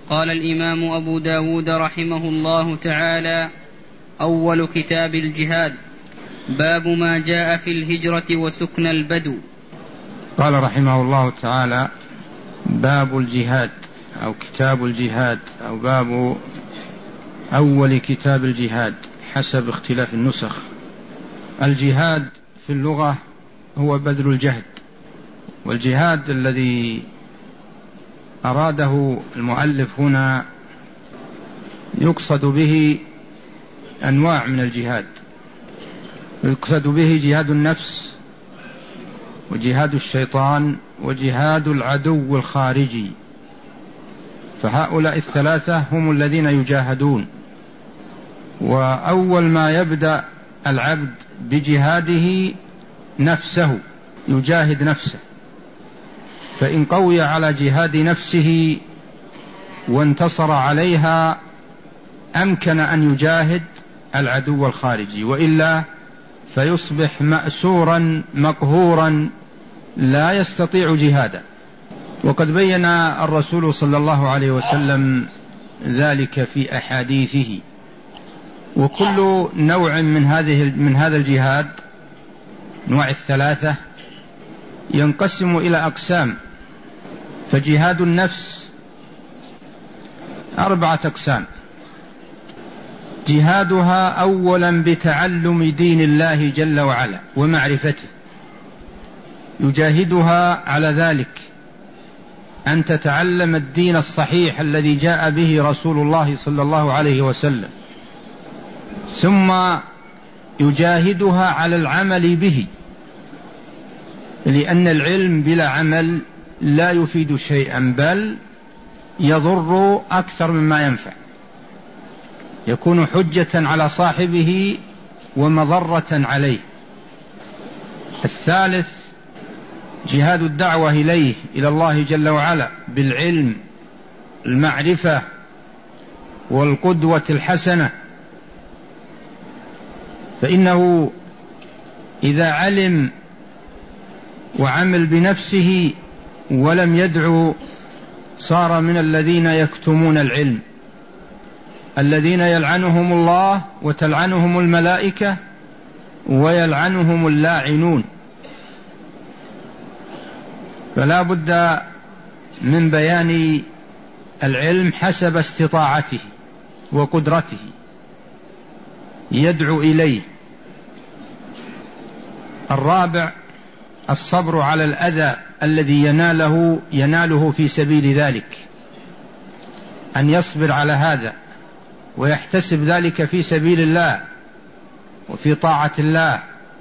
قال الإمام أبو داود رحمه الله تعالى: أول كتاب الجهاد. باب ما جاء في الهجرة وسكن البدو. قال رحمه الله تعالى: باب الجهاد أو كتاب الجهاد أو باب أول كتاب الجهاد حسب اختلاف النسخ. الجهاد في اللغة هو بذل الجهد، والجهاد الذي أراده المؤلف هنا يقصد به أنواع من الجهاد. يقصد به جهاد النفس، وجهاد الشيطان، وجهاد العدو الخارجي، فهؤلاء الثلاثة هم الذين يجاهدون. وأول ما يبدأ العبد بجهاده نفسه، يجاهد نفسه، فإن قوي على جهاد نفسه وانتصر عليها أمكن أن يجاهد العدو الخارجي، وإلا فيصبح مأسورا مقهورا لا يستطيع جهادا. وقد بين الرسول صلى الله عليه وسلم ذلك في أحاديثه. وكل نوع من هذا الجهاد، نوع الثلاثة، ينقسم إلى أقسام. فجهاد النفس 4 أقسام: جهادها أولا بتعلم دين الله جل وعلا ومعرفته، يجاهدها على ذلك أن تتعلم الدين الصحيح الذي جاء به رسول الله صلى الله عليه وسلم، ثم يجاهدها على العمل به، لأن العلم بلا عمل لا يفيد شيئا بل يضر أكثر مما ينفع، يكون حجة على صاحبه ومضرة عليه. الثالث جهاد الدعوة إليه، إلى الله جل وعلا، بالعلم، المعرفة، والقدوة الحسنة. فإنه إذا علم وعمل بنفسه ولم يدعو صار من الذين يكتمون العلم، الذين يلعنهم الله وتلعنهم الملائكة ويلعنهم اللاعنون. فلا بد من بيان العلم حسب استطاعته وقدرته يدعو إليه. الرابع الصبر على الأذى الذي يناله في سبيل ذلك، أن يصبر على هذا ويحتسب ذلك في سبيل الله وفي طاعة الله.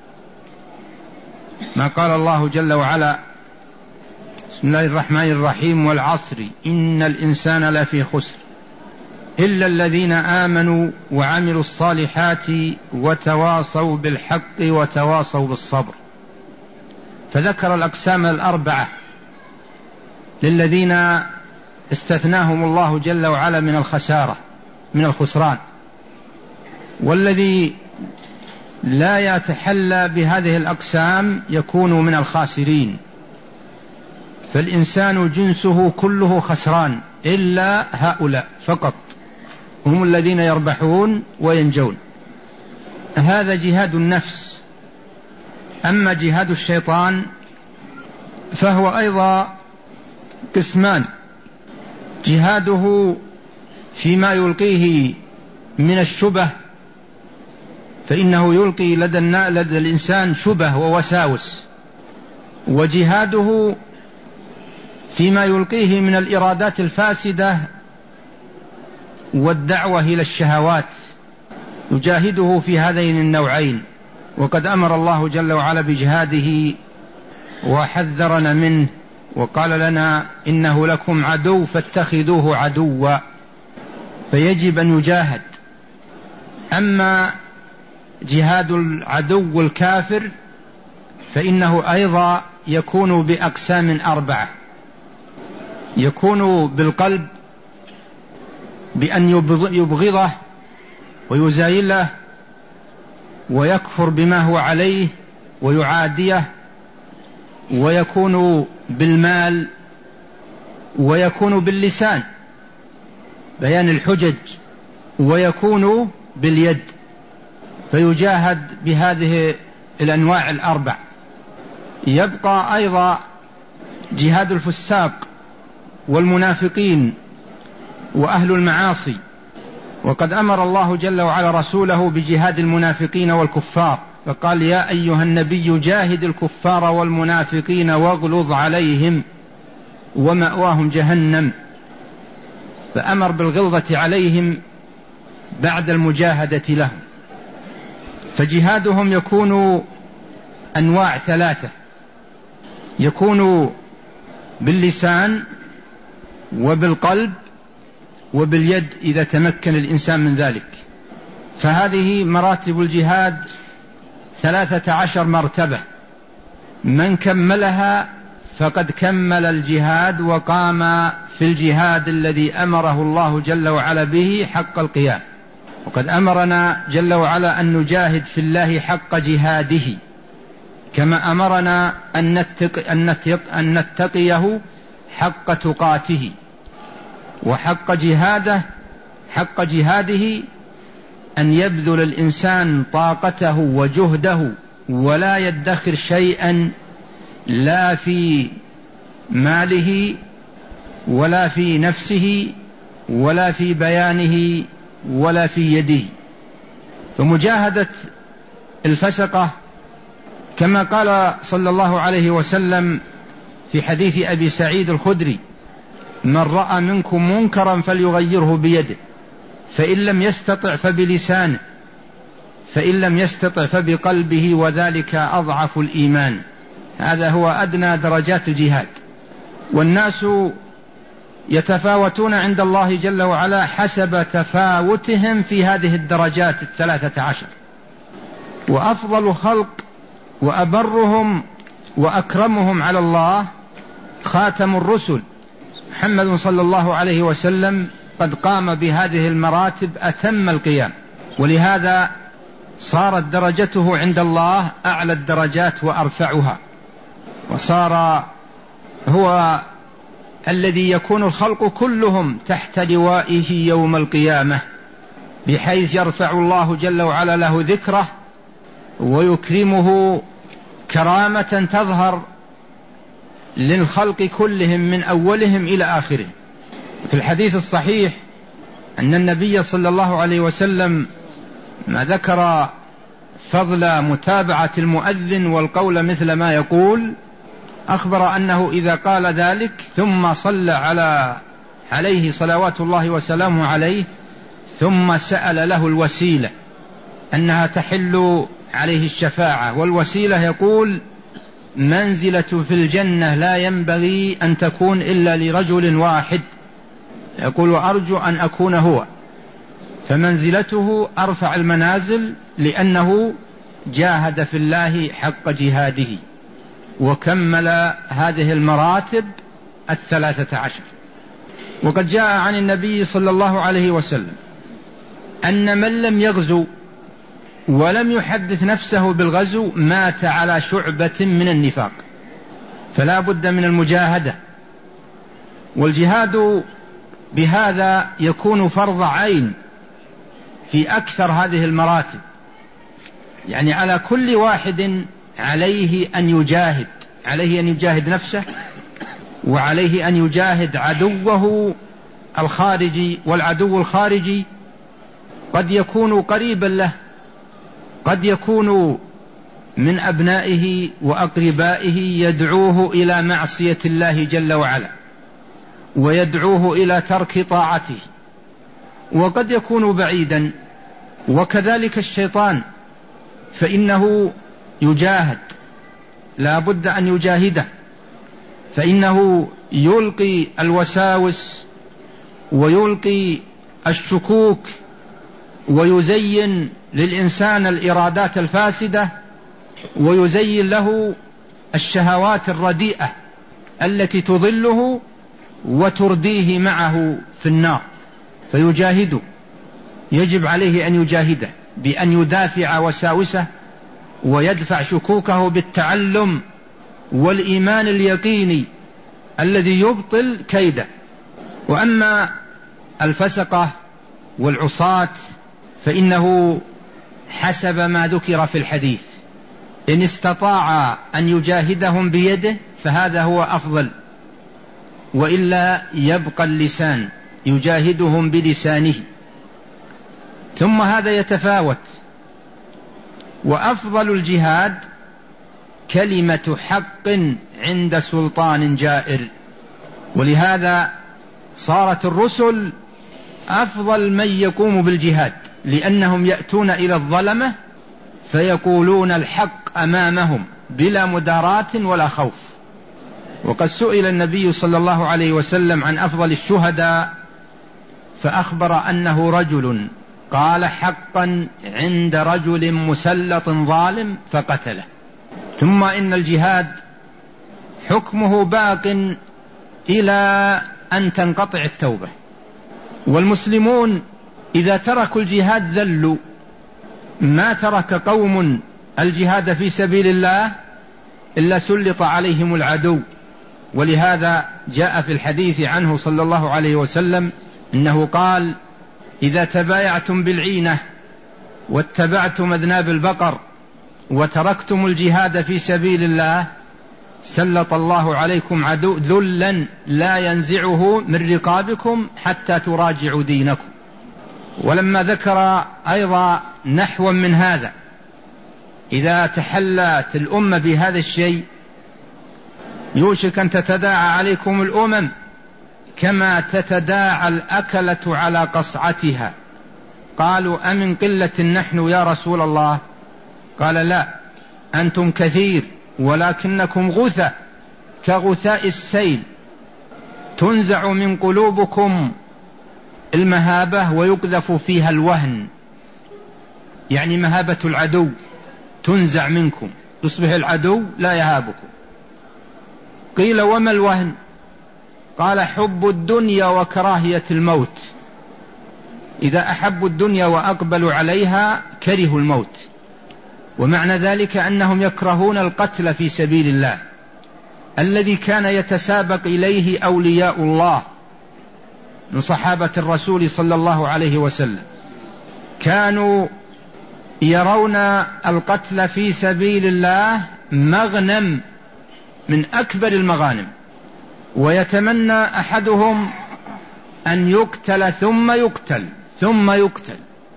ما قال الله جل وعلا: بسم الله الرحمن الرحيم: والعصر إن الإنسان لفي خسر إلا الذين آمنوا وعملوا الصالحات وتواصوا بالحق وتواصوا بالصبر. فذكر الأقسام 4 للذين استثناهم الله جل وعلا من الخسارة، من الخسران. والذي لا يتحلى بهذه الأقسام يكون من الخاسرين. فالإنسان جنسه كله خسران إلا هؤلاء فقط، هم الذين يربحون وينجون. هذا جهاد النفس. أما جهاد الشيطان فهو أيضا قسمان: جهاده فيما يلقيه من الشبه، فإنه يلقي لدى الإنسان شبه ووساوس، وجهاده فيما يلقيه من الإرادات الفاسدة والدعوة إلى الشهوات، يجاهده في هذين النوعين. وقد أمر الله جل وعلا بجهاده وحذرنا منه وقال لنا: إنه لكم عدو فاتخذوه عدوا. فيجب أن يجاهد. أما جهاد العدو الكافر فإنه أيضا يكون بأقسام 4: يكون بالقلب بأن يبغضه ويزايله ويكفر بما هو عليه ويعاديه، ويكون بالمال، ويكون باللسان بيان الحجج، ويكون باليد، فيجاهد بهذه الأنواع الأربع. يبقى أيضا جهاد الفساق والمنافقين وأهل المعاصي، وقد أمر الله جل وعلا رسوله بجهاد المنافقين والكفار، فقال: يا أيها النبي جاهد الكفار والمنافقين واغلظ عليهم ومأواهم جهنم، فأمر بالغلظة عليهم بعد المجاهدة لهم. فجهادهم يكون أنواع ثلاثة: يكون باللسان وبالقلب وباليد إذا تمكن الإنسان من ذلك. فهذه مراتب الجهاد 13 مرتبة، من كملها فقد كمل الجهاد وقام في الجهاد الذي أمره الله جل وعلا به حق القيام. وقد أمرنا جل وعلا أن نجاهد في الله حق جهاده، كما أمرنا أن نتقيه حق تقاته. وحق جهاده أن يبذل الإنسان طاقته وجهده ولا يدخر شيئا، لا في ماله ولا في نفسه ولا في بيانه ولا في يده. فمجاهدة الفسقة كما قال صلى الله عليه وسلم في حديث أبي سعيد الخدري: من رأى منكم منكرا فليغيره بيده، فإن لم يستطع فبلسانه، فإن لم يستطع فبقلبه، وذلك أضعف الإيمان. هذا هو أدنى درجات الجهاد. والناس يتفاوتون عند الله جل وعلا حسب تفاوتهم في هذه الدرجات 13. وأفضل الخلق وأبرهم وأكرمهم على الله خاتم الرسل محمد صلى الله عليه وسلم، قد قام بهذه المراتب أتم القيام، ولهذا صارت درجته عند الله أعلى الدرجات وأرفعها، وصار هو الذي يكون الخلق كلهم تحت لوائه يوم القيامة، بحيث يرفع الله جل وعلا له ذكره ويكرمه كرامة تظهر للخلق كلهم من أولهم إلى آخرهم. في الحديث الصحيح أن النبي صلى الله عليه وسلم ما ذكر فضل متابعة المؤذن والقول مثل ما يقول، أخبر أنه إذا قال ذلك ثم صلى عليه صلوات الله وسلامه عليه، ثم سأل له الوسيلة أنها تحل عليه الشفاعة، والوسيلة يقول منزلة في الجنة لا ينبغي أن تكون إلا لرجل واحد، يقول أرجو أن أكون هو، فمنزلته أرفع المنازل لأنه جاهد في الله حق جهاده وكمل هذه المراتب 13. وقد جاء عن النبي صلى الله عليه وسلم أن من لم يغزو ولم يحدث نفسه بالغزو مات على شعبة من النفاق، فلا بد من المجاهدة. والجهاد بهذا يكون فرض عين في أكثر هذه المراتب، يعني على كل واحد عليه أن يجاهد، عليه أن يجاهد نفسه، وعليه أن يجاهد عدوه الخارجي. والعدو الخارجي قد يكون قريبا له، قد يكون من أبنائه وأقربائه يدعوه إلى معصية الله جل وعلا ويدعوه إلى ترك طاعته، وقد يكون بعيدا، وكذلك الشيطان فإنه يجاهد، لا بد أن يجاهده، فإنه يلقي الوساوس ويلقي الشكوك ويزين للإنسان الإرادات الفاسدة ويزين له الشهوات الرديئة التي تضله وترديه معه في النار، فيجاهده. يجب عليه أن يجاهده بأن يدافع وساوسه ويدفع شكوكه بالتعلم والإيمان اليقيني الذي يبطل كيده. وأما الفسقة والعصاة فإنه حسب ما ذكر في الحديث إن استطاع أن يجاهدهم بيده فهذا هو أفضل، وإلا يبقى اللسان يجاهدهم بلسانه. ثم هذا يتفاوت، وأفضل الجهاد كلمة حق عند سلطان جائر. ولهذا صارت الرسل أفضل من يقوم بالجهاد، لأنهم يأتون إلى الظلمة فيقولون الحق أمامهم بلا مداراة ولا خوف. وقد سئل النبي صلى الله عليه وسلم عن أفضل الشهداء فأخبر أنه رجل قال حقا عند رجل مسلط ظالم فقتله. ثم إن الجهاد حكمه باق إلى أن تنقطع التوبة، والمسلمون إذا تركوا الجهاد ذلوا. ما ترك قوم الجهاد في سبيل الله إلا سلط عليهم العدو. ولهذا جاء في الحديث عنه صلى الله عليه وسلم إنه قال إذا تبايعتم بالعينة واتبعتم أذناب البقر وتركتم الجهاد في سبيل الله سلط الله عليكم عدو ذلا لا ينزعه من رقابكم حتى تراجعوا دينكم. ولما ذكر أيضا نحو من هذا إذا تحلت الأمة بهذا الشيء يوشك أن تتداعى عليكم الأمم كما تتداعى الأكلة على قصعتها. قالوا أمن قلة نحن يا رسول الله؟ قال لا، أنتم كثير ولكنكم غثى كغثاء السيل، تنزع من قلوبكم المهابة ويقذف فيها الوهن، يعني مهابة العدو تنزع منكم، يصبح العدو لا يهابكم. قيل وما الوهن؟ قال حب الدنيا وكراهية الموت. إذا أحبوا الدنيا وأقبلوا عليها كرهوا الموت، ومعنى ذلك أنهم يكرهون القتل في سبيل الله الذي كان يتسابق إليه أولياء الله من صحابة الرسول صلى الله عليه وسلم. كانوا يرون القتل في سبيل الله مغنم من أكبر المغانم، ويتمنى أحدهم أن يقتل ثم يقتل ثم يقتل.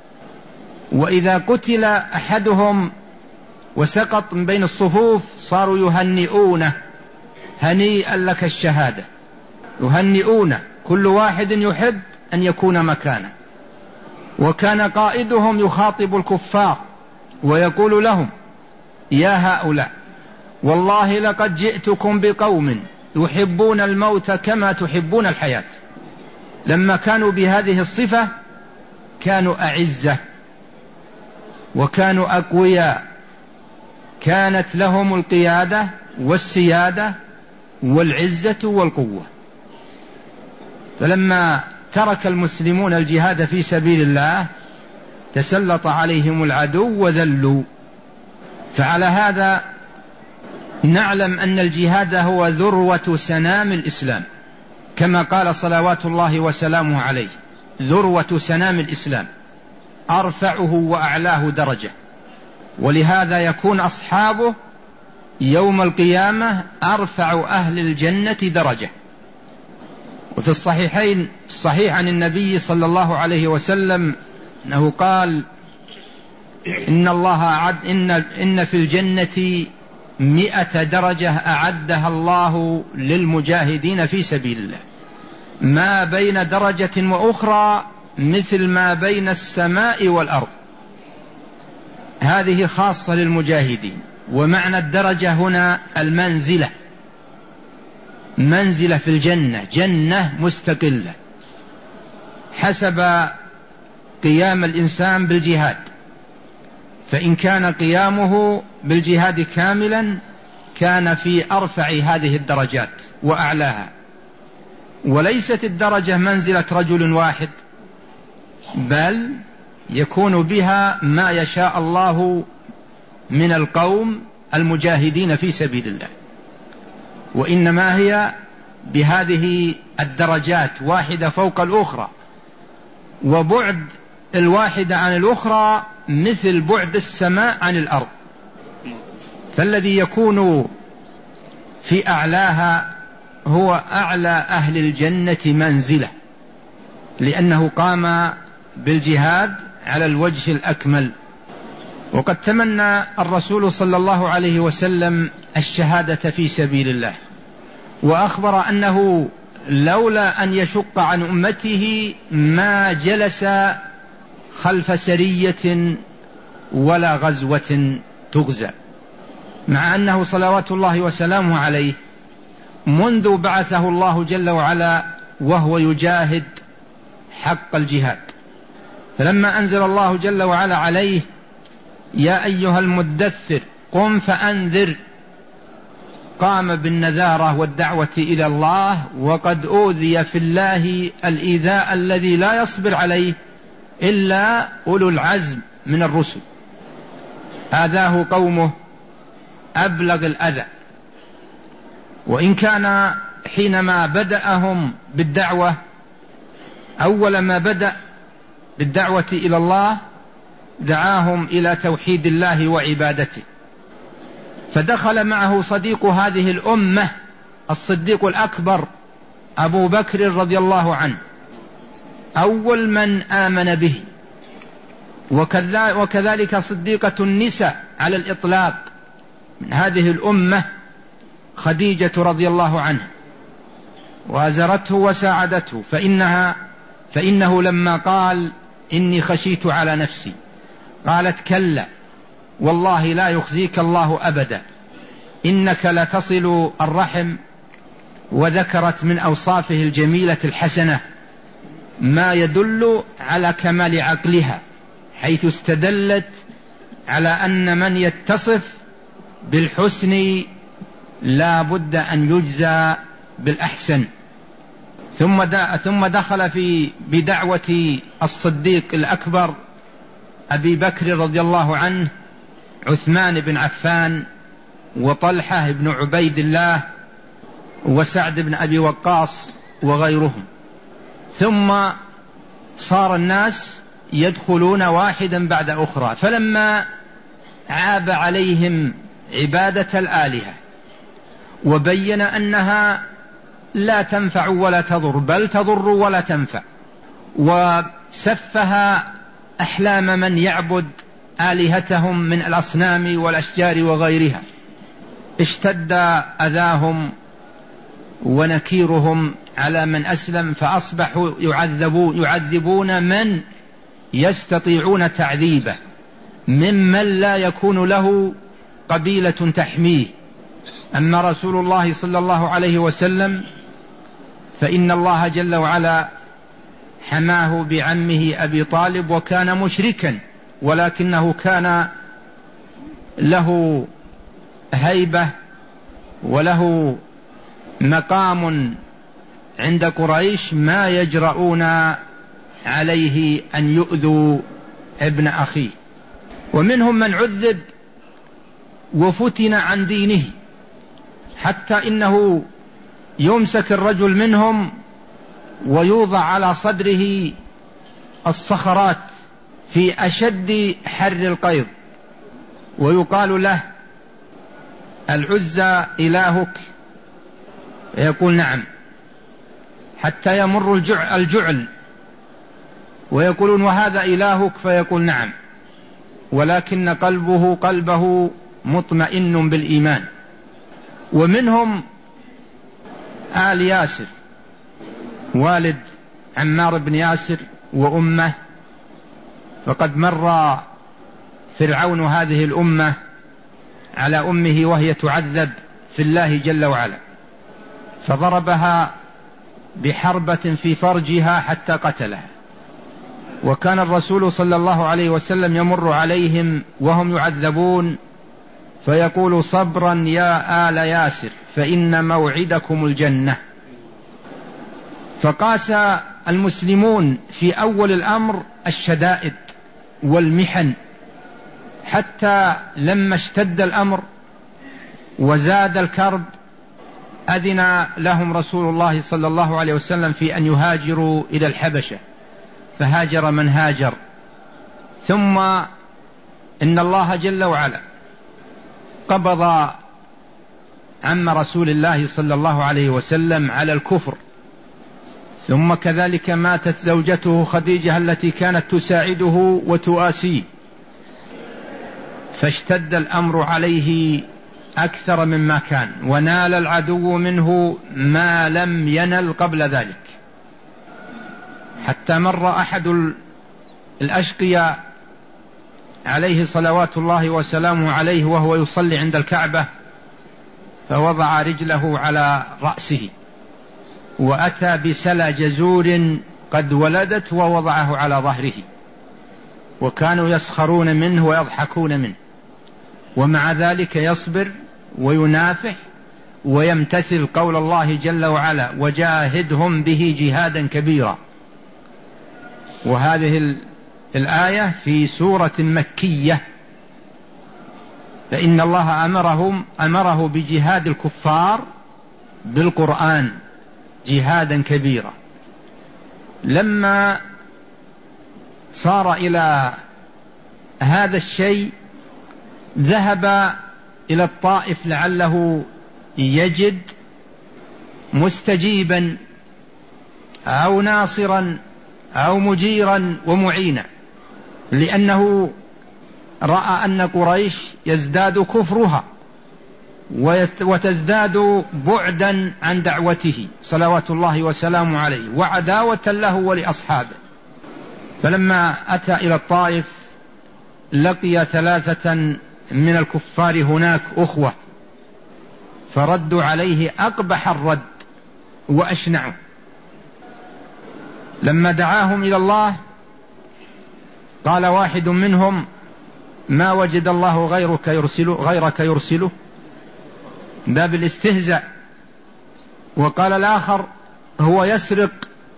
وإذا قتل أحدهم وسقط من بين الصفوف صاروا يهنئونه، هنيئا لك الشهادة، يهنئونه، كل واحد يحب أن يكون مكانه. وكان قائدهم يخاطب الكفار ويقول لهم يا هؤلاء والله لقد جئتكم بقوم يحبون الموت كما تحبون الحياة. لما كانوا بهذه الصفة كانوا أعزة وكانوا أقوياء، كانت لهم القيادة والسيادة والعزة والقوة. فلما ترك المسلمون الجهاد في سبيل الله تسلط عليهم العدو وذلوا. فعلى هذا نعلم أن الجهاد هو ذروة سنام الإسلام، كما قال صلوات الله وسلامه عليه ذروة سنام الإسلام، أرفعه وأعلاه درجة. ولهذا يكون أصحابه يوم القيامة أرفع أهل الجنة درجة. وفي الصحيحين صحيح عن النبي صلى الله عليه وسلم أنه قال إن الله أعد إن في الجنة 100 درجة أعدها الله للمجاهدين في سبيل الله، ما بين درجة وأخرى مثل ما بين السماء والأرض. هذه خاصة للمجاهدين. ومعنى الدرجة هنا المنزلة، منزلة في الجنة، جنة مستقلة حسب قيام الإنسان بالجهاد. فإن كان قيامه بالجهاد كاملا كان في أرفع هذه الدرجات وأعلاها. وليست الدرجة منزلة رجل واحد، بل يكون بها ما يشاء الله من القوم المجاهدين في سبيل الله. وإنما هي بهذه الدرجات واحدة فوق الأخرى وبعد الواحدة عن الأخرى مثل بعد السماء عن الأرض، فالذي يكون في أعلاها هو أعلى أهل الجنة منزلة، لأنه قام بالجهاد على الوجه الأكمل. وقد تمنى الرسول صلى الله عليه وسلم الشهادة في سبيل الله، وأخبر أنه لولا أن يشق عن أمته ما جلس خلف سرية ولا غزوة تغزى، مع أنه صلوات الله وسلامه عليه منذ بعثه الله جل وعلا وهو يجاهد حق الجهاد. فلما أنزل الله جل وعلا عليه يا أيها المدثر قم فأنذر، قام بالنذارة والدعوة إلى الله، وقد أوذي في الله الإيذاء الذي لا يصبر عليه إلا أولو العزم من الرسل. آذاه قومه أبلغ الأذى، وإن كان حينما بدأهم بالدعوة أول ما بدأ بالدعوة إلى الله دعاهم إلى توحيد الله وعبادته، فدخل معه صديق هذه الأمة الصديق الأكبر أبو بكر رضي الله عنه أول من آمن به، وكذلك صديقة النساء على الإطلاق من هذه الأمة خديجة رضي الله عنها، وأزرته وساعدته، فإنه لما قال إني خشيت على نفسي قالت كلا والله لا يخزيك الله أبدا إنك لتصل الرحم، وذكرت من أوصافه الجميلة الحسنة ما يدل على كمال عقلها، حيث استدلت على أن من يتصف بالحسن لا بد أن يجزى بالأحسن. ثم دخل بدعوة الصديق الأكبر أبي بكر رضي الله عنه عثمان بن عفان وطلحة بن عبيد الله وسعد بن أبي وقاص وغيرهم، ثم صار الناس يدخلون واحدا بعد أخرى، فلما عاب عليهم عبادة الآلهة وبين أنها لا تنفع ولا تضر، بل تضر ولا تنفع، وسفه أحلام من يعبد آلهتهم من الأصنام والأشجار وغيرها، اشتد أذاهم ونكيرهم على من أسلم، فأصبحوا يعذبون من يستطيعون تعذيبه ممن لا يكون له قبيلة تحميه. أما رسول الله صلى الله عليه وسلم فإن الله جل وعلا حماه بعمه أبي طالب، وكان مشركا ولكنه كان له هيبة وله مقام عند قريش ما يجرؤون عليه أن يؤذوا ابن أخيه. ومنهم من عذب وفتن عن دينه، حتى إنه يمسك الرجل منهم ويوضع على صدره الصخرات في أشد حر القيض، ويقال له العزى إلهك؟ يقول نعم، حتى يمر الجعل ويقولون وهذا إلهك؟ فيقول نعم، ولكن قلبه مطمئن بالإيمان. ومنهم آل ياسر والد عمار بن ياسر وأمه، فقد مر فرعون هذه الأمة على أمه وهي تعذب في الله جل وعلا، فضربها بحربة في فرجها حتى قتلها، وكان الرسول صلى الله عليه وسلم يمر عليهم وهم يعذبون فيقول صبرا يا آل ياسر فإن موعدكم الجنة. فقاس المسلمون في أول الأمر الشدائد والمحن، حتى لما اشتد الأمر وزاد الكرب أذن لهم رسول الله صلى الله عليه وسلم في أن يهاجروا إلى الحبشة، فهاجر من هاجر. ثم إن الله جل وعلا قبض عم رسول الله صلى الله عليه وسلم على الكفر، ثم كذلك ماتت زوجته خديجة التي كانت تساعده وتؤاسيه، فاشتد الأمر عليه أكثر مما كان، ونال العدو منه ما لم ينل قبل ذلك، حتى مر أحد الأشقياء عليه صلوات الله وسلامه عليه وهو يصلي عند الكعبة، فوضع رجله على رأسه وأتى بسلى جزور قد ولدت ووضعه على ظهره، وكانوا يسخرون منه ويضحكون منه، ومع ذلك يصبر وينافح ويمتثل قول الله جل وعلا: وجاهدهم به جهادا كبيرا. وهذه الآية في سورة مكية، فإن الله أمره بجهاد الكفار بالقرآن جهادا كبيرا. لما صار إلى هذا الشيء ذهب إلى الطائف لعله يجد مستجيبا أو ناصرا أو مجيرا ومعينا، لأنه رأى أن قريش يزداد كفرها وتزداد بعدا عن دعوته صلوات الله وسلامه عليه وعداوة له ولأصحابه. فلما أتى إلى الطائف لقي 3 من الكفار هناك أخوة، فردوا عليه أقبح الرد وأشنعوا. لما دعاهم إلى الله قال واحد منهم: ما وجد الله غيرك يرسله، باب الاستهزاء. وقال الآخر: هو يسرق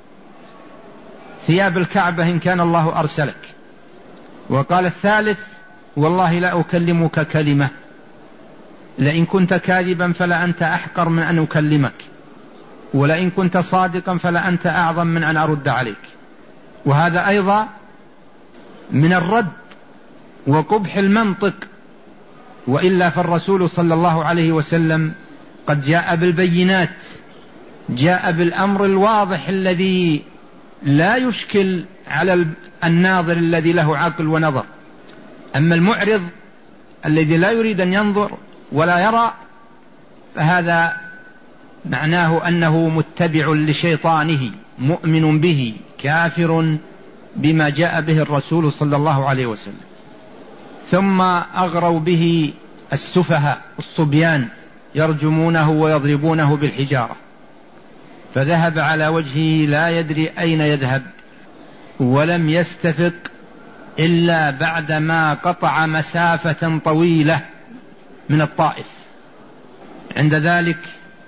ثياب الكعبة إن كان الله أرسلك. وقال الثالث: والله لا أكلمك كلمة، لئن كنت كاذبا فلا أنت أحقر من أن أكلمك، ولئن كنت صادقا فلا أنت أعظم من أن أرد عليك. وهذا أيضا من الرد وقبح المنطق، وإلا فالرسول صلى الله عليه وسلم قد جاء بالبينات، جاء بالأمر الواضح الذي لا يشكل على الناظر الذي له عقل ونظر. أما المعرض الذي لا يريد أن ينظر ولا يرى فهذا معناه أنه متبع لشيطانه مؤمن به كافر بما جاء به الرسول صلى الله عليه وسلم. ثم أغروا به السفهاء الصبيان يرجمونه ويضربونه بالحجارة، فذهب على وجهه لا يدري أين يذهب، ولم يستفق إلا بعدما قطع مسافة طويلة من الطائف. عند ذلك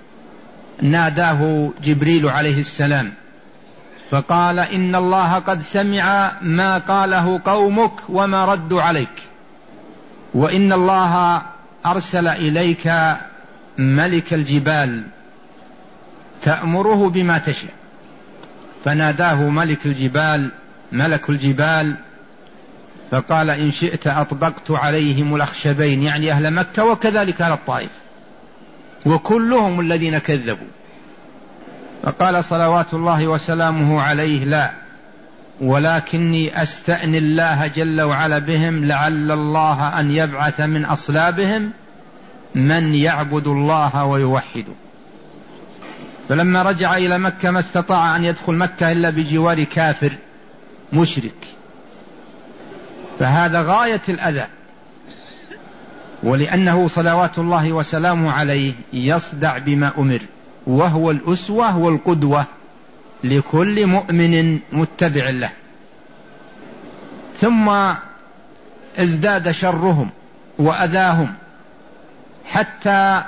ناداه جبريل عليه السلام فقال: إن الله قد سمع ما قاله قومك وما ردوا عليك، وإن الله أرسل إليك ملك الجبال تأمره بما تشاء. فناداه ملك الجبال فقال: إن شئت أطبقت عليهم الأخشبين، يعني أهل مكة وكذلك أهل الطائف وكلهم الذين كذبوا. فقال صلوات الله وسلامه عليه: لا، ولكني أستأني الله جل وعلا بهم لعل الله أن يبعث من أصلابهم من يعبد الله ويوحده. فلما رجع إلى مكة ما استطاع أن يدخل مكة إلا بجوار كافر مشرك، فهذا غاية الأذى. ولأنه صلوات الله وسلامه عليه يصدع بما أمر، وهو الأسوة والقدوة لكل مؤمن متبع له. ثم ازداد شرهم وأذاهم حتى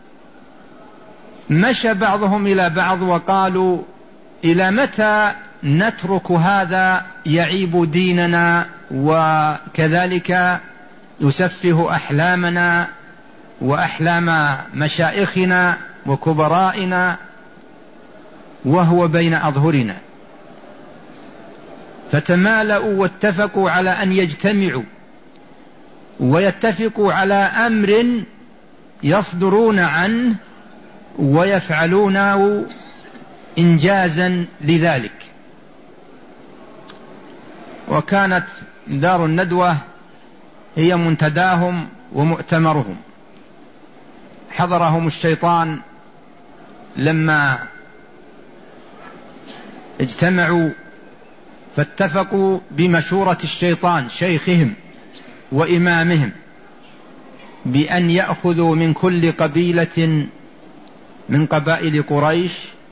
مشى بعضهم إلى بعض وقالوا: إلى متى نترك هذا يعيب ديننا وكذلك يسفه أحلامنا وأحلام مشائخنا وكبرائنا وهو بين أظهرنا؟ فتمالؤوا واتفقوا على أن يجتمعوا ويتفقوا على أمر يصدرون عنه ويفعلونه إنجازا لذلك. وكانت دار الندوة هي منتداهم ومؤتمرهم. حضرهم الشيطان لما اجتمعوا فاتفقوا بمشورة الشيطان شيخهم وإمامهم بأن يأخذوا من كل قبيلة من قبائل قريش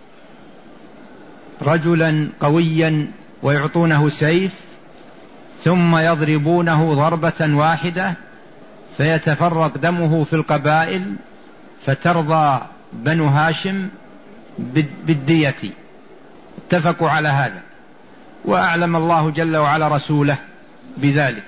رجلا قويا ويعطونه سيف ثم يضربونه ضربة واحدة فيتفرق دمه في القبائل فترضى بنو هاشم بالدية. اتفقوا على هذا وأعلم الله جل وعلا رسوله بذلك،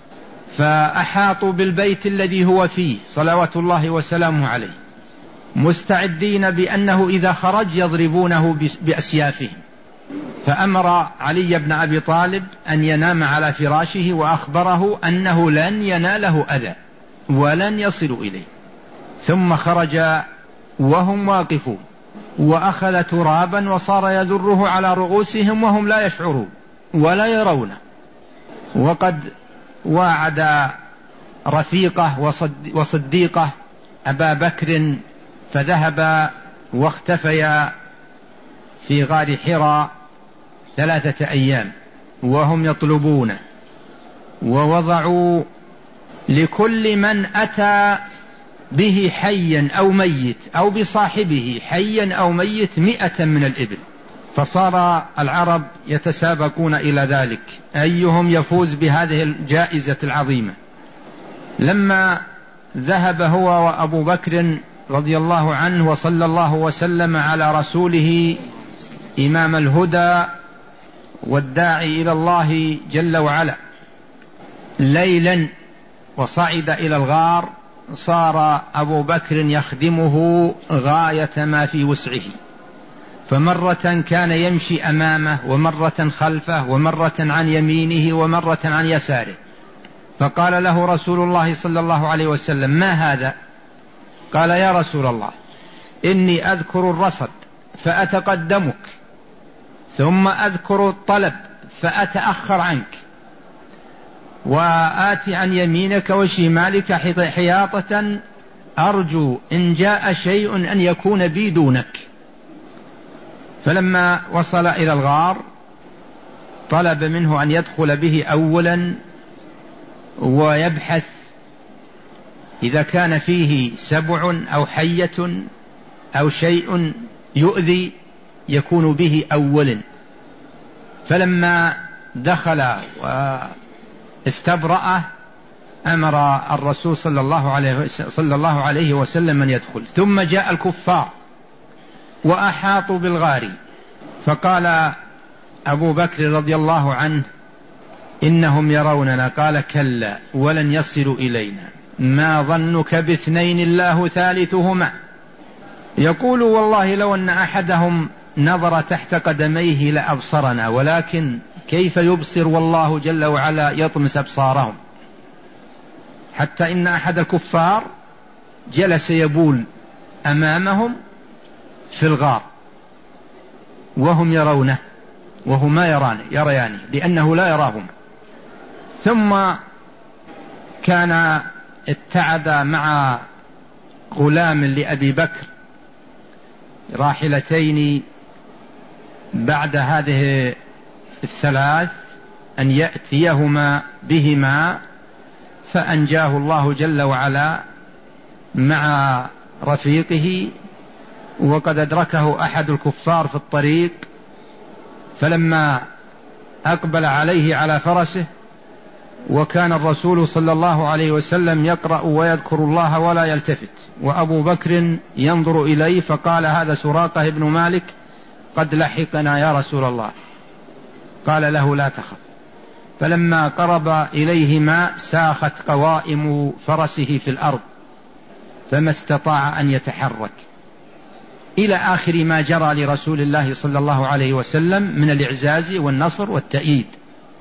فأحاطوا بالبيت الذي هو فيه صلوات الله وسلامه عليه مستعدين بأنه إذا خرج يضربونه بأسيافهم. فأمر علي بن أبي طالب أن ينام على فراشه وأخبره أنه لن يناله أذى ولن يصل إليه. ثم خرج وهم واقفون وأخذ ترابا وصار يذره على رؤوسهم وهم لا يشعرون ولا يرون، وقد واعد رفيقه وصديقه أبا بكر فذهب واختفيا في غار حراء 3 أيام وهم يطلبونه، ووضعوا لكل من أتى به حيا أو ميت أو بصاحبه حيا أو ميت 100 من الإبل. فصار العرب يتسابقون إلى ذلك أيهم يفوز بهذه الجائزة العظيمة. لما ذهب هو وأبو بكر رضي الله عنه وصلى الله وسلم على رسوله إمام الهدى والداعي إلى الله جل وعلا ليلا وصعد إلى الغار، صار أبو بكر يخدمه غاية ما في وسعه، فمرة كان يمشي أمامه ومرة خلفه ومرة عن يمينه ومرة عن يساره. فقال له رسول الله صلى الله عليه وسلم: ما هذا؟ قال: يا رسول الله، إني أذكر الرصد فأتقدمك، ثم أذكر الطلب فأتأخر عنك، وآتي عن يمينك وشمالك حياطة أرجو إن جاء شيء أن يكون بي دونك. فلما وصل إلى الغار طلب منه أن يدخل به أولا ويبحث إذا كان فيه سبع أو حية أو شيء يؤذي يكون به أولا. فلما دخل واستبرأ أمر الرسول صلى الله عليه وسلم أن يدخل. ثم جاء الكفار وأحاطوا بالغار، فقال أبو بكر رضي الله عنه: إنهم يروننا. قال: كلا ولن يصلوا إلينا، ما ظنك باثنين الله ثالثهما. يقول: والله لو أن أحدهم نظر تحت قدميه لأبصرنا، ولكن كيف يبصر والله جل وعلا يطمس أبصارهم. حتى إن أحد الكفار جلس يبول أمامهم في الغار وهم يرونه وهو ما يريانه لأنه لا يراهم. ثم كان اتعد مع غلام لأبي بكر راحلتين بعد هذه 3 أن يأتيهما بهما، فأنجاه الله جل وعلا مع رفيقه، وقد أدركه أحد الكفار في الطريق، فلما أقبل عليه على فرسه وكان الرسول صلى الله عليه وسلم يقرأ ويذكر الله ولا يلتفت، وأبو بكر ينظر إليه، فقال: هذا سراقة بن مالك قد لحقنا يا رسول الله. قال له: لا تخف. فلما قرب إليهما ساخت قوائم فرسه في الأرض فما استطاع أن يتحرك، إلى آخر ما جرى لرسول الله صلى الله عليه وسلم من الإعزاز والنصر والتأييد.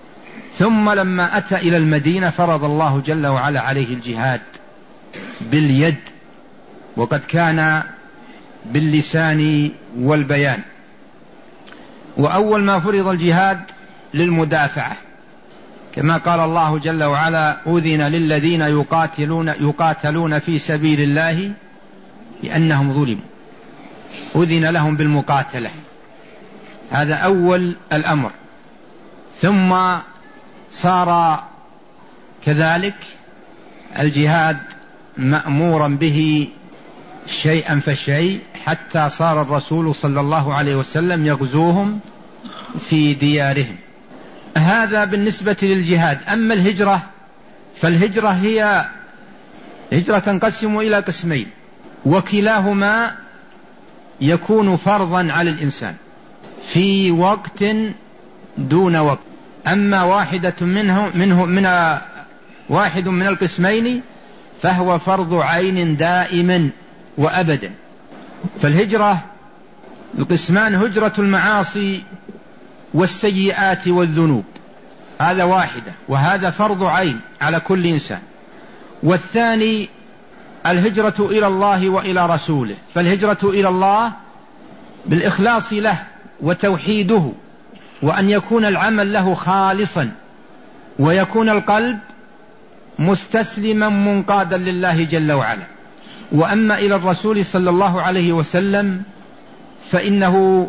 ثم لما أتى إلى المدينة فرض الله جل وعلا عليه الجهاد باليد، وقد كان باللسان والبيان. وأول ما فرض الجهاد للمدافعة، كما قال الله جل وعلا: أذن للذين يقاتلون في سبيل الله بأنهم ظلموا. أذن لهم بالمقاتلة، هذا أول الأمر. ثم صار كذلك الجهاد مأمورا به شيئا فشيء، حتى صار الرسول صلى الله عليه وسلم يغزوهم في ديارهم. هذا بالنسبة للجهاد. أما الهجرة فالهجرة هي هجرة تنقسم إلى قسمين، وكلاهما يكون فرضا على الإنسان في وقت دون وقت. أما واحد من القسمين فهو فرض عين دائما وأبدا. فالهجرة القسمان: هجرة المعاصي والسيئات والذنوب، هذا واحدة، وهذا فرض عين على كل إنسان. والثاني الهجرة إلى الله وإلى رسوله، فالهجرة إلى الله بالإخلاص له وتوحيده، وأن يكون العمل له خالصا، ويكون القلب مستسلما منقادا لله جل وعلا. وأما إلى الرسول صلى الله عليه وسلم فإنه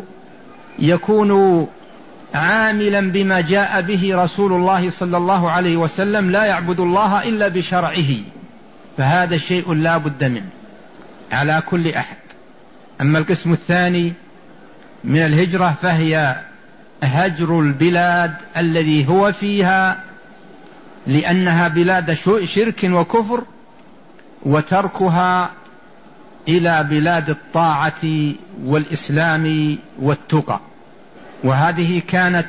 يكون عاملا بما جاء به رسول الله صلى الله عليه وسلم، لا يعبد الله إلا بشرعه، فهذا شيء لا بد منه على كل أحد. أما القسم الثاني من الهجرة فهي هجر البلاد الذي هو فيها لأنها بلاد شرك وكفر، وتركها إلى بلاد الطاعة والإسلام والتقى. وهذه كانت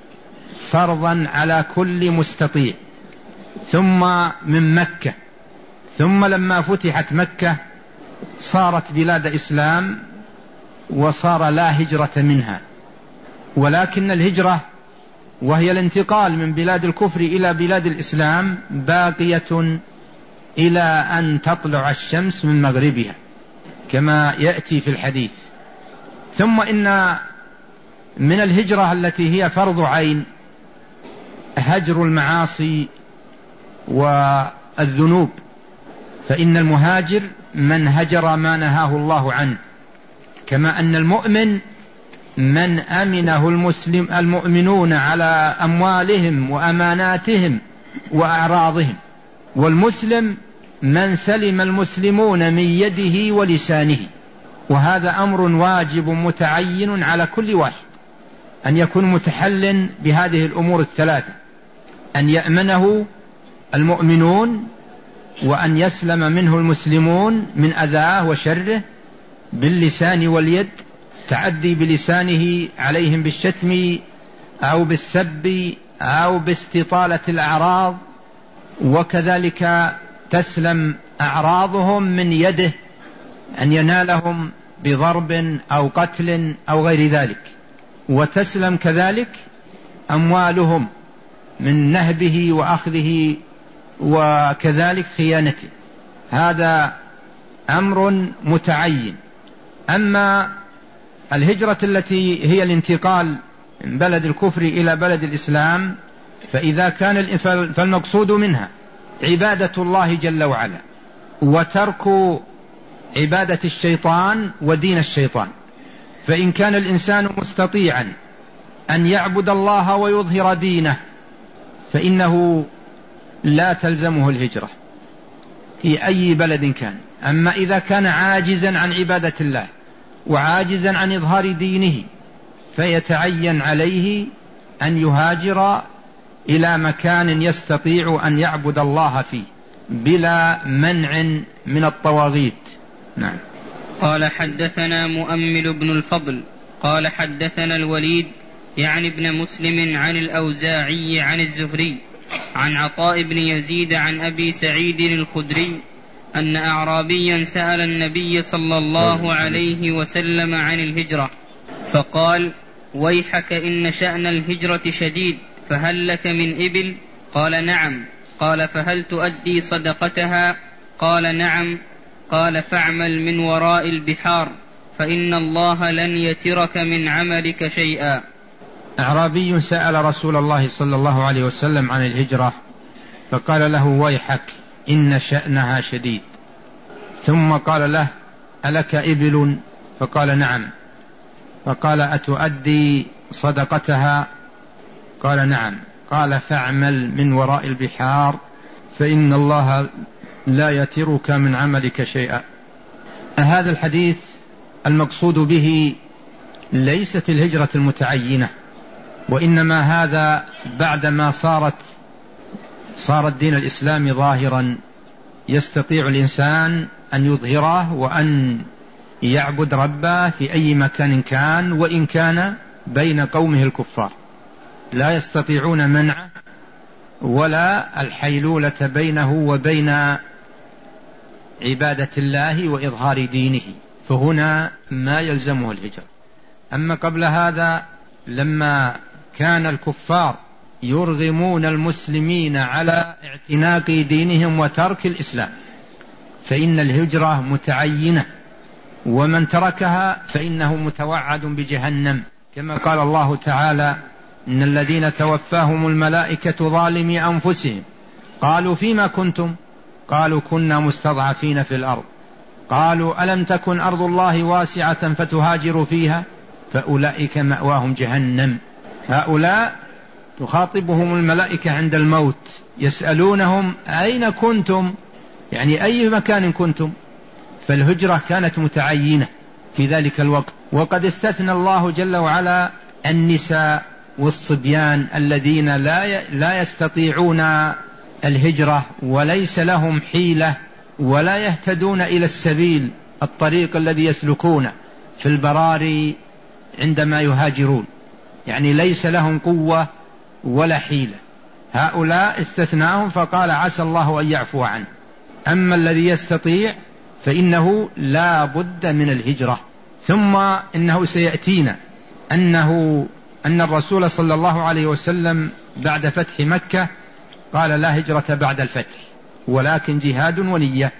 فرضا على كل مستطيع. ثم من مكة، ثم لما فتحت مكة صارت بلاد إسلام وصار لا هجرة منها. ولكن الهجرة وهي الانتقال من بلاد الكفر إلى بلاد الإسلام باقية إلى أن تطلع الشمس من مغربها كما يأتي في الحديث. ثم إن من الهجرة التي هي فرض عين هجر المعاصي والذنوب، فإن المهاجر من هجر ما نهاه الله عنه، كما أن المؤمن من أمنه المؤمنون على أموالهم وأماناتهم وأعراضهم، والمسلم من سلم المسلمون من يده ولسانه. وهذا أمر واجب متعين على كل واحد أن يكون متحل بهذه الأمور الثلاثة: أن يأمنه المؤمنون، وأن يسلم منه المسلمون من أذاه وشره باللسان واليد، تعدي بلسانه عليهم بالشتم أو بالسب أو باستطالة الأعراض، وكذلك تسلم أعراضهم من يده أن ينالهم بضرب أو قتل أو غير ذلك، وتسلم كذلك أموالهم من نهبه وأخذه وكذلك خيانته. هذا أمر متعين. أما الهجرة التي هي الانتقال من بلد الكفر إلى بلد الإسلام فإذا كان فالمقصود منها عبادة الله جل وعلا، وترك عبادة الشيطان ودين الشيطان. فإن كان الإنسان مستطيعا أن يعبد الله ويظهر دينه فإنه لا تلزمه الهجرة في أي بلد كان. أما إذا كان عاجزا عن عبادة الله وعاجزا عن إظهار دينه فيتعين عليه أن يهاجر إلى مكان يستطيع أن يعبد الله فيه بلا منع من الطواغيت. نعم. قال: حدثنا مؤمل بن الفضل قال: حدثنا الوليد يعني ابن مسلم عن الأوزاعي عن الزهري عن عطاء بن يزيد عن أبي سعيد الخدري أن أعرابيا سأل النبي صلى الله عليه وسلم عن الهجرة، فقال: ويحك إن شأن الهجرة شديد، فهل لك من إبل؟ قال نعم. قال فهل تؤدي صدقتها؟ قال نعم. قال فاعمل من وراء البحار فإن الله لن يترك من عملك شيئا. أعرابي سأل رسول الله صلى الله عليه وسلم عن الهجرة فقال له ويحك إن شأنها شديد. ثم قال له ألك إبل؟ فقال نعم. فقال أتؤدي صدقتها؟ قال نعم. قال فاعمل من وراء البحار فإن الله لا يترك من عملك شيئا. هذا الحديث المقصود به ليست الهجرة المتعينة، وإنما هذا بعدما صار الدين الإسلامي ظاهرا يستطيع الإنسان أن يظهره وأن يعبد ربه في أي مكان كان، وإن كان بين قومه الكفار لا يستطيعون منعه ولا الحيلولة بينه وبين عبادة الله وإظهار دينه، فهنا ما يلزمه الهجرة. أما قبل هذا لما كان الكفار يرغمون المسلمين على اعتناق دينهم وترك الإسلام فإن الهجرة متعينة، ومن تركها فإنه متوعد بجهنم، كما قال الله تعالى إن الذين توفاهم الملائكة ظالمي أنفسهم قالوا فيما كنتم؟ قالوا كنا مستضعفين في الأرض قالوا ألم تكن أرض الله واسعة فتهاجروا فيها فأولئك مأواهم جهنم. هؤلاء تخاطبهم الملائكة عند الموت يسألونهم أين كنتم، يعني أي مكان كنتم. فالهجرة كانت متعينة في ذلك الوقت. وقد استثنى الله جل وعلا النساء والصبيان الذين لا يستطيعون الهجرة وليس لهم حيلة ولا يهتدون إلى السبيل الطريق الذي يسلكونه في البراري عندما يهاجرون، يعني ليس لهم قوة ولا حيلة. هؤلاء استثناهم فقال عسى الله أن يعفو عنه. أما الذي يستطيع فإنه لا بد من الهجرة. ثم إنه سيأتينا أن الرسول صلى الله عليه وسلم بعد فتح مكة قال لا هجرة بعد الفتح ولكن جهاد ونية.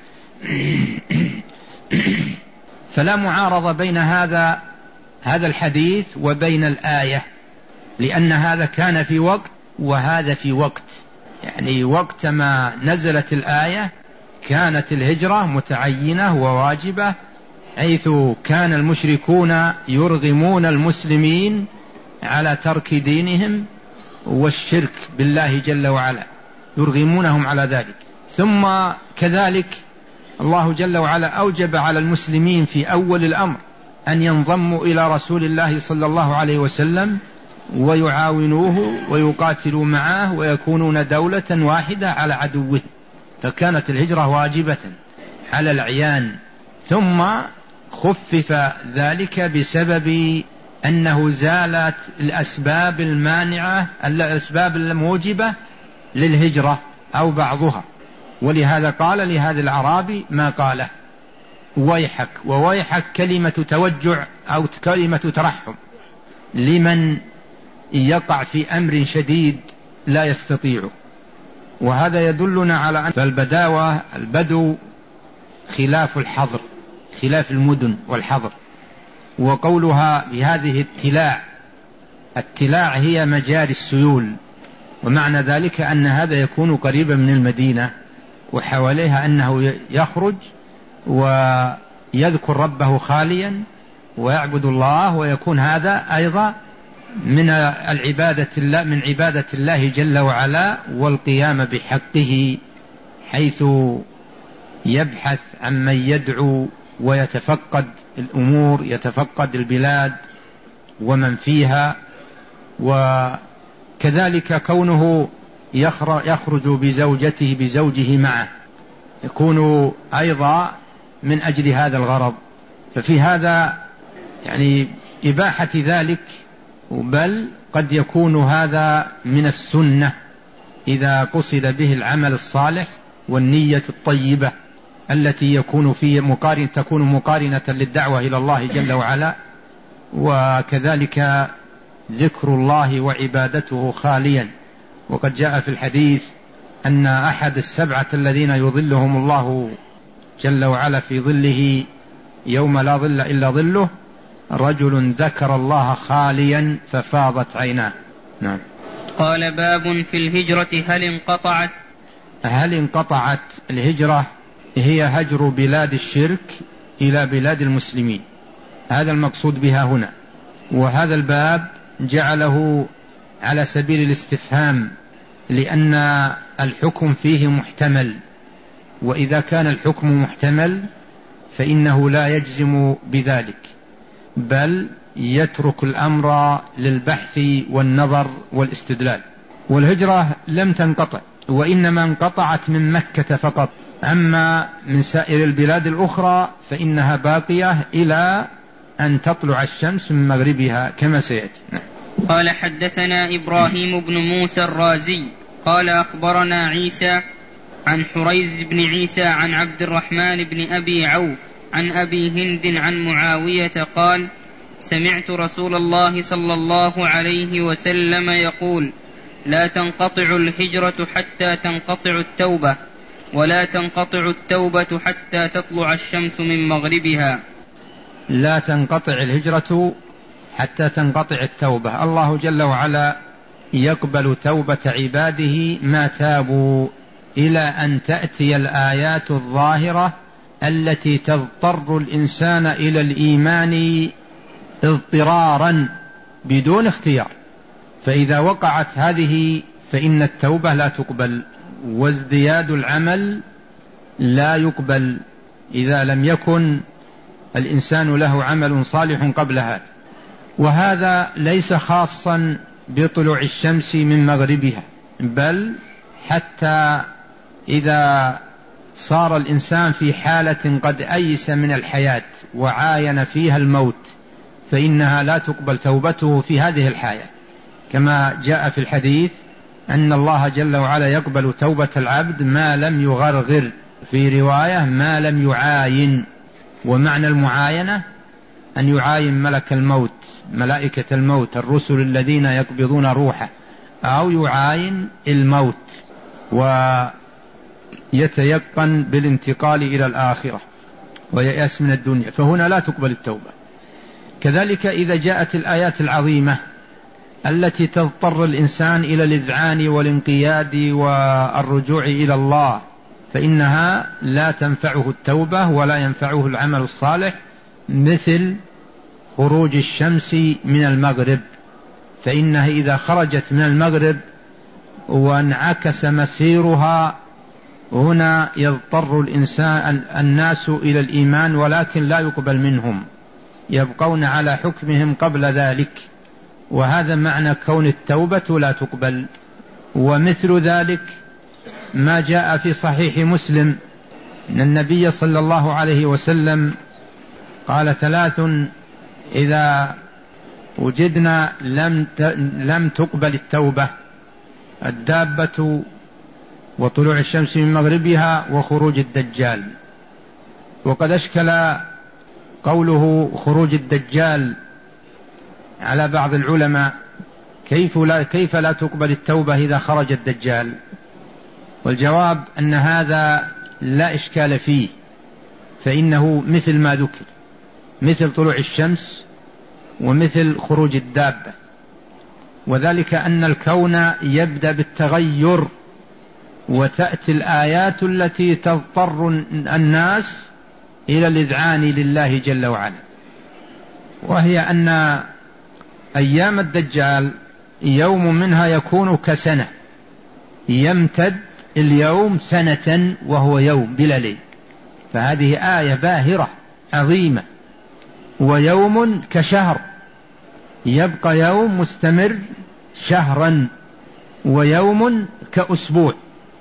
فلا معارضة بين هذا الحديث وبين الآية، لأن هذا كان في وقت وهذا في وقت، يعني وقت ما نزلت الآية كانت الهجرة متعينة وواجبة، حيث كان المشركون يرغمون المسلمين على ترك دينهم والشرك بالله جل وعلا، يرغمونهم على ذلك. ثم كذلك الله جل وعلا أوجب على المسلمين في أول الأمر أن ينضموا إلى رسول الله صلى الله عليه وسلم ويعاونوه ويقاتلوا معه ويكونون دولة واحدة على عدوه، فكانت الهجرة واجبة على الأعيان. ثم خفف ذلك بسبب أنه زالت الأسباب المانعة، الأسباب الموجبة للهجرة أو بعضها، ولهذا قال لهذا الأعرابي ما قاله ويحك. وويحك كلمة توجع أو كلمة ترحم لمن يقع في أمر شديد لا يستطيعه. وهذا يدلنا على أن البدو خلاف الحضر، خلاف المدن والحضر. وقولها بهذه التلاع هي مجاري السيول، ومعنى ذلك أن هذا يكون قريبا من المدينة وحواليها أنه يخرج ويذكر ربه خاليا ويعبد الله، ويكون هذا أيضا من عبادة الله جل وعلا والقيام بحقه، حيث يبحث عن من يدعو ويتفقد الأمور، يتفقد البلاد ومن فيها. وكذلك كونه يخرج بزوجه معه يكون أيضا من أجل هذا الغرض. ففي هذا يعني إباحة ذلك، بل قد يكون هذا من السنة إذا قصد به العمل الصالح والنية الطيبة التي تكون مقارنة للدعوة إلى الله جل وعلا، وكذلك ذكر الله وعبادته خاليا وقد جاء في الحديث أن أحد السبعة الذين يظلهم الله جل وعلا في ظله يوم لا ظل إلا ظله رجل ذكر الله خاليا ففاضت عيناه. نعم. قال باب في الهجرة هل انقطعت الهجرة؟ هي هجر بلاد الشرك إلى بلاد المسلمين، هذا المقصود بها هنا. وهذا الباب جعله على سبيل الاستفهام، لأن الحكم فيه محتمل، وإذا كان الحكم محتمل فإنه لا يجزم بذلك، بل يترك الأمر للبحث والنظر والاستدلال. والهجرة لم تنقطع، وإنما انقطعت من مكة فقط، أما من سائر البلاد الأخرى فإنها باقية إلى أن تطلع الشمس من مغربها كما سيأتي. قال حدثنا إبراهيم بن موسى الرازي قال أخبرنا عيسى عن حريز بن عيسى عن عبد الرحمن بن أبي عوف عن أبي هند عن معاوية قال سمعت رسول الله صلى الله عليه وسلم يقول لا تنقطع الهجرة حتى تنقطع التوبة، ولا تنقطع التوبة حتى تطلع الشمس من مغربها. لا تنقطع الهجرة حتى تنقطع التوبة. الله جل وعلا يقبل توبة عباده ما تابوا إلى أن تأتي الآيات الظاهرة التي تضطر الإنسان إلى الإيمان اضطرارا بدون اختيار، فإذا وقعت هذه فإن التوبة لا تقبل، وازدياد العمل لا يقبل إذا لم يكن الإنسان له عمل صالح قبل هذا. وهذا ليس خاصا بطلوع الشمس من مغربها، بل حتى إذا صار الإنسان في حالة قد أيس من الحياة وعاين فيها الموت فإنها لا تقبل توبته في هذه الحياة، كما جاء في الحديث أن الله جل وعلا يقبل توبة العبد ما لم يغرغر، في رواية ما لم يعاين. ومعنى المعاينة أن يعاين ملك الموت، ملائكة الموت، الرسل الذين يقبضون روحه، أو يعاين الموت ويتيقن بالانتقال إلى الآخرة ويأس من الدنيا، فهنا لا تقبل التوبة. كذلك إذا جاءت الآيات العظيمة التي تضطر الإنسان إلى الإذعان والانقياد والرجوع إلى الله فإنها لا تنفعه التوبة ولا ينفعه العمل الصالح، مثل خروج الشمس من المغرب، فإنها إذا خرجت من المغرب وانعكس مسيرها هنا يضطر الناس إلى الإيمان، ولكن لا يقبل منهم، يبقون على حكمهم قبل ذلك، وهذا معنى كون التوبة لا تقبل. ومثل ذلك ما جاء في صحيح مسلم أن النبي صلى الله عليه وسلم قال 3 إذا وجدنا لم تقبل التوبة: الدابة، وطلوع الشمس من مغربها، وخروج الدجال. وقد أشكل قوله خروج الدجال على بعض العلماء، كيف لا تقبل التوبة إذا خرج الدجال؟ والجواب أن هذا لا إشكال فيه، فإنه مثل ما ذكر، مثل طلوع الشمس ومثل خروج الدابة، وذلك أن الكون يبدأ بالتغير، وتأتي الآيات التي تضطر الناس إلى الإذعان لله جل وعلا، وهي أن أيام الدجال يوم منها يكون كسنة، يمتد اليوم سنة وهو يوم بلا ليل، فهذه آية باهرة عظيمة. ويوم كشهر، يبقى يوم مستمر شهرا، ويوم كأسبوع،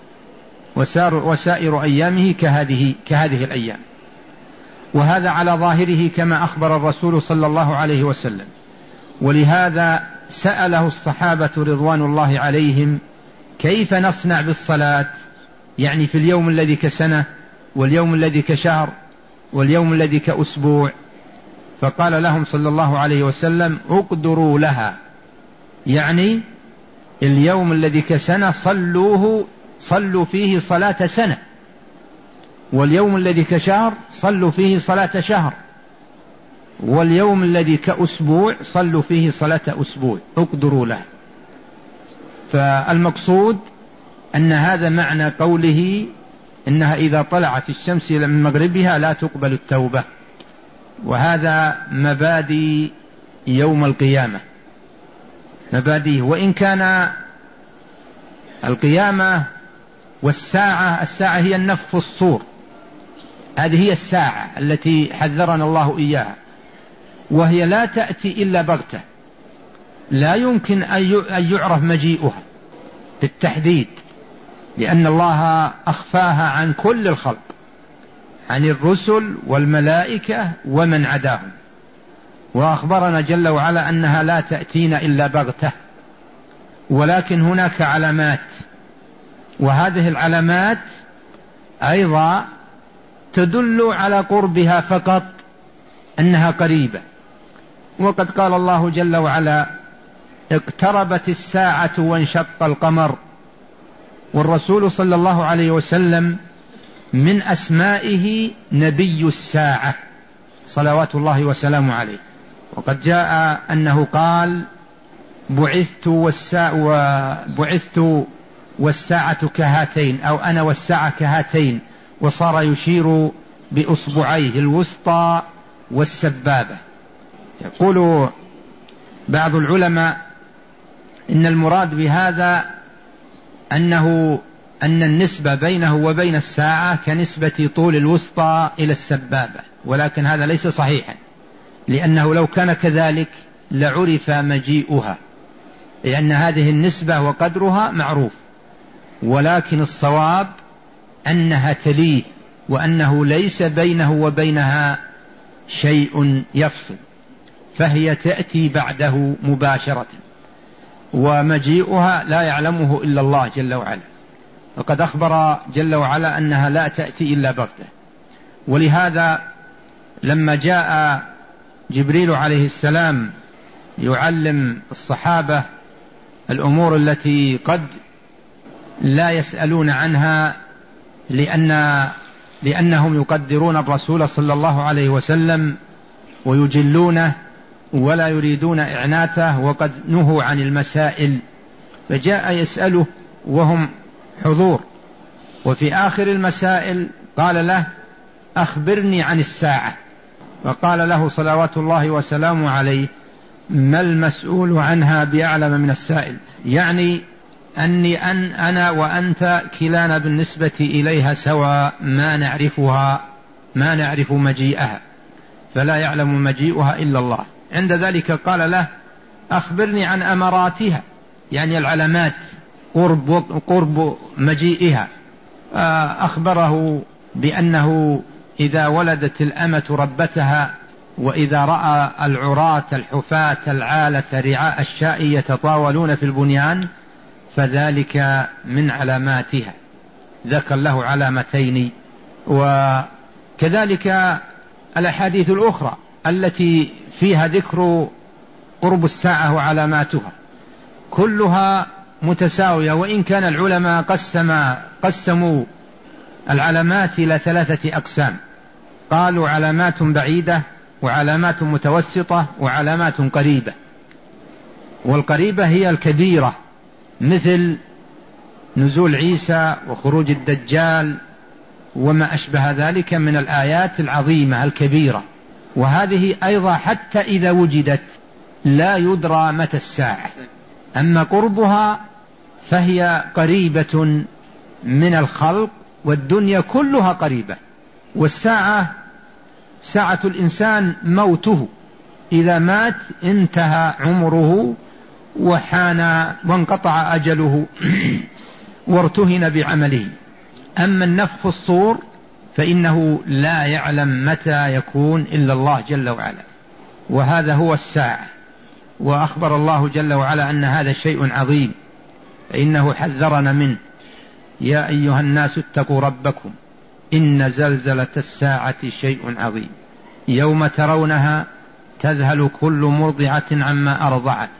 وسائر أيامه كهذه الأيام. وهذا على ظاهره كما أخبر الرسول صلى الله عليه وسلم. ولهذا سأله الصحابة رضوان الله عليهم: كيف نصنع بالصلاة؟ يعني في اليوم الذي كسنة، واليوم الذي كشهر، واليوم الذي كأسبوع. فقال لهم صلى الله عليه وسلم: اقدروا لها، يعني اليوم الذي كسنة صلوا فيه صلاة سنة، واليوم الذي كشهر صلوا فيه صلاة شهر، واليوم الذي كأسبوع صلوا فيه صلاة أسبوع، اقدروا له. فالمقصود أن هذا معنى قوله إنها إذا طلعت الشمس من مغربها لا تقبل التوبة، وهذا مبادئ يوم القيامة، مبادئه. وإن كان القيامة الساعة هي النفخ في الصور، هذه هي الساعة التي حذرنا الله إياها، وهي لا تأتي إلا بغتة، لا يمكن أن يعرف مجيئها بالتحديد، لأن الله أخفاها عن كل الخلق، عن الرسل والملائكة ومن عداهم، وأخبرنا جل وعلا أنها لا تأتينا إلا بغتة. ولكن هناك علامات، وهذه العلامات أيضا تدل على قربها فقط، أنها قريبة. وقد قال الله جل وعلا: اقتربت الساعة وانشق القمر. والرسول صلى الله عليه وسلم من أسمائه نبي الساعة صلوات الله وسلامه عليه، وقد جاء أنه قال: بعثت والساعة كهاتين، أو أنا والساعة كهاتين، وصار يشير بأصبعيه الوسطى والسبابة. يقول بعض العلماء إن المراد بهذا أن النسبة بينه وبين الساعة كنسبة طول الوسطى إلى السبابة، ولكن هذا ليس صحيحا، لأنه لو كان كذلك لعرف مجيئها، لأن هذه النسبة وقدرها معروف، ولكن الصواب أنها تليه، وأنه ليس بينه وبينها شيء يفصل، فهي تأتي بعده مباشرة، ومجيئها لا يعلمه إلا الله جل وعلا، وقد أخبر جل وعلا أنها لا تأتي إلا بغتة. ولهذا لما جاء جبريل عليه السلام يعلم الصحابة الأمور التي قد لا يسألون عنها لأنهم يقدرون الرسول صلى الله عليه وسلم ويجلونه ولا يريدون إعناته، وقد نهوا عن المسائل، فجاء يسأله وهم حضور، وفي آخر المسائل قال له: أخبرني عن الساعة. فقال له صلوات الله وسلامه عليه: ما المسؤول عنها بأعلم من السائل، يعني أنا وأنت كلانا بالنسبة إليها سواء، ما نعرف مجيئها، فلا يعلم مجيئها إلا الله. عند ذلك قال له: أخبرني عن أمراتها، يعني العلامات قرب مجيئها. أخبره بأنه إذا ولدت الأمة ربتها، وإذا رأى العراة الحفاة العالة رعاء الشاء يتطاولون في البنيان فذلك من علاماتها. ذكر له علامتين. وكذلك الأحاديث الأخرى التي فيها ذكر قرب الساعة وعلاماتها كلها متساوية، وإن كان العلماء قسموا العلامات إلى 3 أقسام، قالوا علامات بعيدة، وعلامات متوسطة، وعلامات قريبة. والقريبة هي الكبيرة، مثل نزول عيسى وخروج الدجال وما أشبه ذلك من الآيات العظيمة الكبيرة، وهذه أيضا حتى إذا وجدت لا يدرى متى الساعة. أما قربها فهي قريبة من الخلق، والدنيا كلها قريبة. والساعة ساعة الإنسان موته، إذا مات انتهى عمره وحان وانقطع أجله وارتهن بعمله. أما النفخ في الصور فإنه لا يعلم متى يكون إلا الله جل وعلا، وهذا هو الساعة. وأخبر الله جل وعلا أن هذا شيء عظيم، فإنه حذرنا منه: يا أيها الناس اتقوا ربكم إن زلزلة الساعة شيء عظيم، يوم ترونها تذهل كل مرضعة عما أرضعت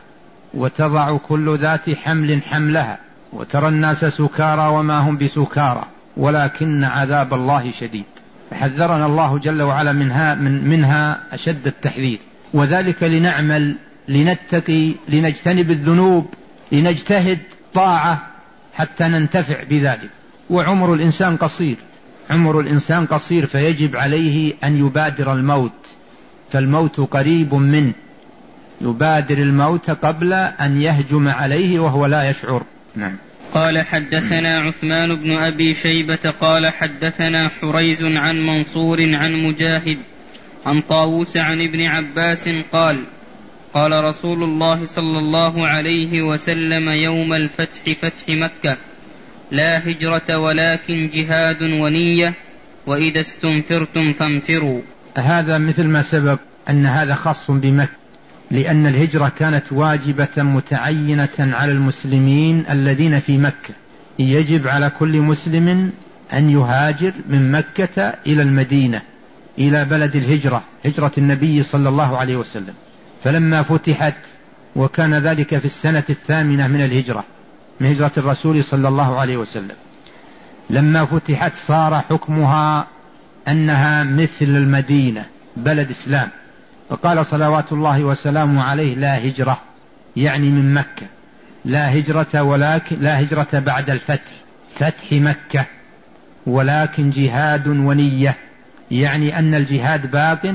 وتضع كل ذات حمل حملها وترى الناس سكارى وما هم بسكارى ولكن عذاب الله شديد. فحذرنا الله جل وعلا منها أشد التحذير، وذلك لنعمل، لنتقي، لنجتنب الذنوب، لنجتهد طاعة حتى ننتفع بذلك. وعمر الإنسان قصير، عمر الإنسان قصير، فيجب عليه أن يبادر الموت، فالموت قريب منه، يبادر الموت قبل أن يهجم عليه وهو لا يشعر. نعم. قال حدثنا عثمان بن أبي شيبة قال حدثنا حريز عن منصور عن مجاهد عن طاووس عن ابن عباس قال قال رسول الله صلى الله عليه وسلم يوم الفتح فتح مكة: لا هجرة ولكن جهاد ونية، وإذا استنفرتم فانفروا. هذا مثل ما سبق أن هذا خاص بمكة، لأن الهجرة كانت واجبة متعينة على المسلمين الذين في مكة. يجب على كل مسلم أن يهاجر من مكة إلى المدينة، إلى بلد الهجرة، هجرة النبي صلى الله عليه وسلم. فلما فتحت، وكان ذلك في السنة 8 من الهجرة، من هجرة الرسول صلى الله عليه وسلم، لما فتحت صار حكمها أنها مثل المدينة، بلد إسلام. فقال صلوات الله وسلامه عليه: لا هجرة، يعني من مكة، لا هجرة، ولكن لا هجرة بعد الفتح، فتح مكة، ولكن جهاد ونية، يعني أن الجهاد باق،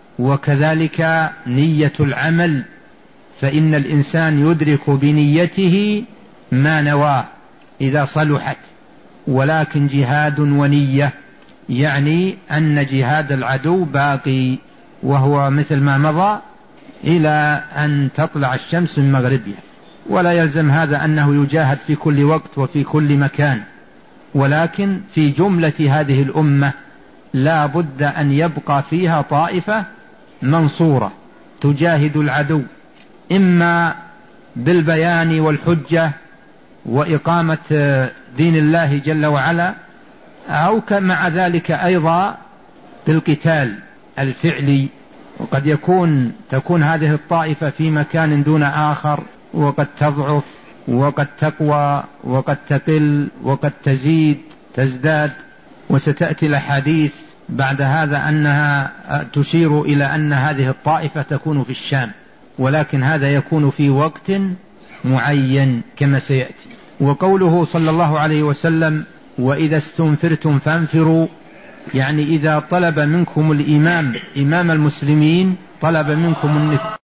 وكذلك نية العمل، فإن الإنسان يدرك بنيته ما نواه إذا صلحت. ولكن جهاد ونية يعني أن جهاد العدو باقي، وهو مثل ما مضى إلى أن تطلع الشمس من مغربها. ولا يلزم هذا أنه يجاهد في كل وقت وفي كل مكان، ولكن في جملة هذه الأمة لا بد أن يبقى فيها طائفة منصورة تجاهد العدو، إما بالبيان والحجة وإقامة دين الله جل وعلا، أو مع ذلك أيضا بالقتال الفعلي. وقد تكون هذه الطائفة في مكان دون آخر، وقد تضعف وقد تقوى وقد تقل وقد تزداد. وستأتي الأحاديث بعد هذا أنها تشير إلى أن هذه الطائفة تكون في الشام، ولكن هذا يكون في وقت معين كما سيأتي. وقوله صلى الله عليه وسلم: وإذا استنفرتم فانفروا، يعني إذا طلب منكم الإمام، إمام المسلمين، طلب منكم